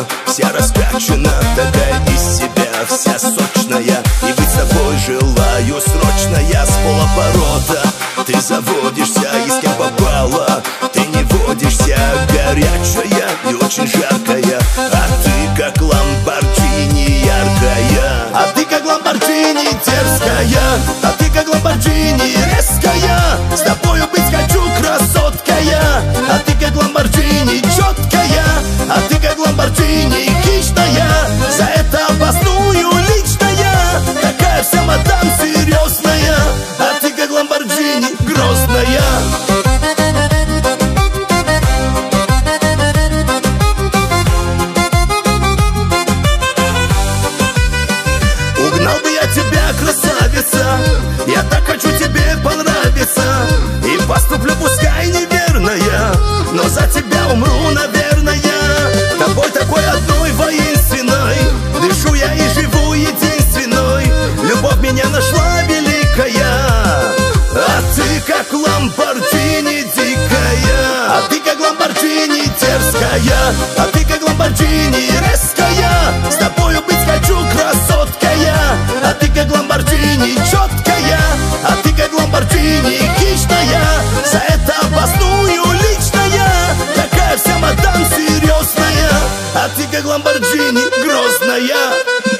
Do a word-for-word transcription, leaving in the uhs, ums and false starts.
вся раскачана, такая из себя, вся сочная. И быть с тобой желаю срочно я с полоборота. Ты заводишься и с кем попала, ты не водишься, горячая и очень жаркая. А ты как ламборджини яркая, а ты как ламборджини дерзкая, а ты как ламборджини резкая. С тобою быть хочу, красотка я. А ты как ламборджини четкая, а ты как ламборджини хищная. За это обосную личная, такая вся мадам серьезная. А ты как ламборджини грозная. Угнал бы я тебя, красавица, я так хочу тебе понравиться. И поступлю пускай неверная, но за тебя умру, наверное. Тобой такой одной воинственной дышу я и живу единственной. Любовь меня нашла великая. А ты как ламборджини дикая, а ты как ламборджини дерзкая, а ты как ламборджини резкая. С тобою быть хочу, красотка я. А ты как ламборджини четкая, а ты как ламборджини хищная. За это обосную личная, такая вся мадам серьезная. А ты как ламборджини грозная.